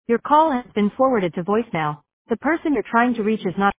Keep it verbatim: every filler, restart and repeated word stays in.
Your call has been forwarded to voicemail. The person you're trying to reach is not